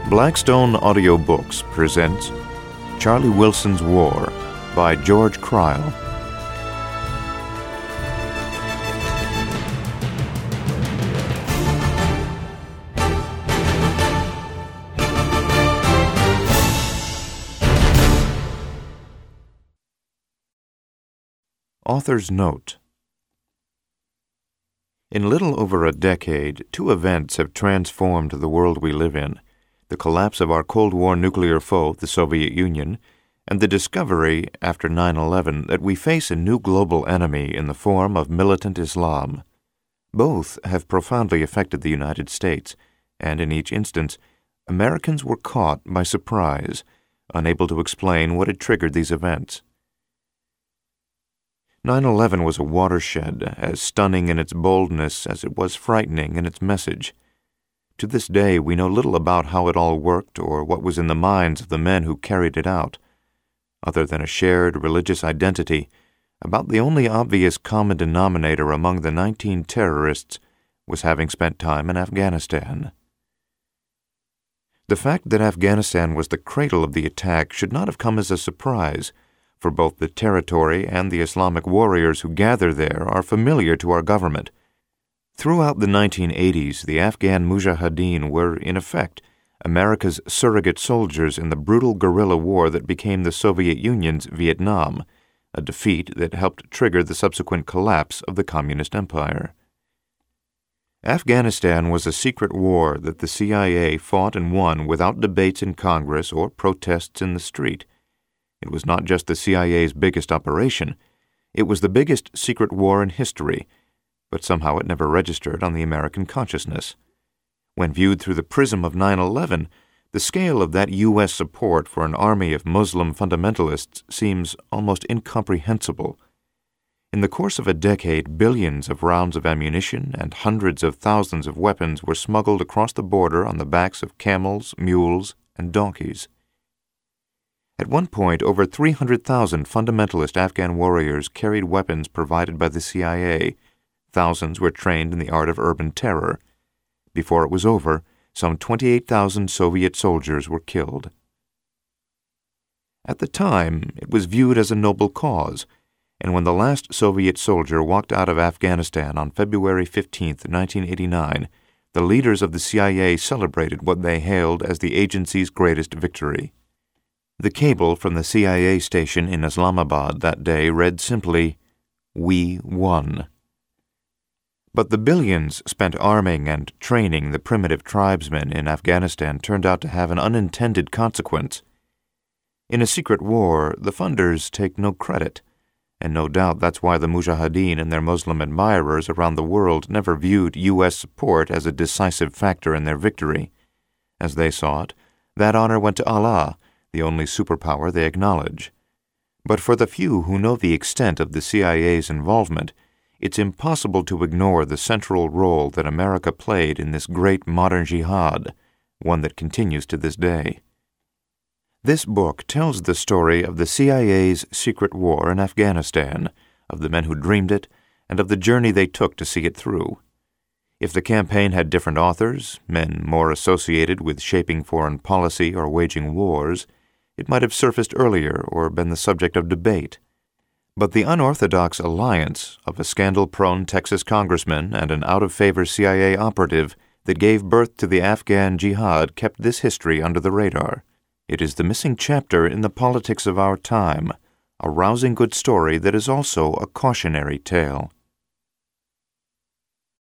Blackstone Audiobooks presents Charlie Wilson's War by George Cryle. Author's Note. In little over a decade, two events have transformed the world we live in: the collapse of our Cold War nuclear foe, the Soviet Union, and the discovery, after 9/11, that we face a new global enemy in the form of militant Islam. Both have profoundly affected the United States, and in each instance, Americans were caught by surprise, unable to explain what had triggered these events. 9/11 was a watershed, as stunning in its boldness as it was frightening in its message. To this day, we know little about how it all worked or what was in the minds of the men who carried it out. Other than a shared religious identity, about the only obvious common denominator among the 19 terrorists was having spent time in Afghanistan. The fact that Afghanistan was the cradle of the attack should not have come as a surprise, for both the territory and the Islamic warriors who gather there are familiar to our government. Throughout the 1980s, the Afghan Mujahideen were, in effect, America's surrogate soldiers in the brutal guerrilla war that became the Soviet Union's Vietnam, a defeat that helped trigger the subsequent collapse of the Communist Empire. Afghanistan was a secret war that the CIA fought and won without debates in Congress or protests in the street. It was not just the CIA's biggest operation, it was the biggest secret war in history, but somehow it never registered on the American consciousness. When viewed through the prism of 9/11, the scale of that U.S. support for an army of Muslim fundamentalists seems almost incomprehensible. In the course of a decade, billions of rounds of ammunition and hundreds of thousands of weapons were smuggled across the border on the backs of camels, mules, and donkeys. At one point, over 300,000 fundamentalist Afghan warriors carried weapons provided by the CIA. Thousands were trained in the art of urban terror. Before it was over, some 28,000 Soviet soldiers were killed. At the time, it was viewed as a noble cause, and when the last Soviet soldier walked out of Afghanistan on February 15, 1989, the leaders of the CIA celebrated what they hailed as the agency's greatest victory. The cable from the CIA station in Islamabad that day read simply, "We won." But the billions spent arming and training the primitive tribesmen in Afghanistan turned out to have an unintended consequence. In a secret war, the funders take no credit, and no doubt that's why the Mujahideen and their Muslim admirers around the world never viewed U.S. support as a decisive factor in their victory. As they saw it, that honor went to Allah, the only superpower they acknowledge. But for the few who know the extent of the CIA's involvement, it's impossible to ignore the central role that America played in this great modern jihad, one that continues to this day. This book tells the story of the CIA's secret war in Afghanistan, of the men who dreamed it, and of the journey they took to see it through. If the campaign had different authors, men more associated with shaping foreign policy or waging wars, it might have surfaced earlier or been the subject of debate. But the unorthodox alliance of a scandal-prone Texas congressman and an out-of-favor CIA operative that gave birth to the Afghan jihad kept this history under the radar. It is the missing chapter in the politics of our time, a rousing good story that is also a cautionary tale.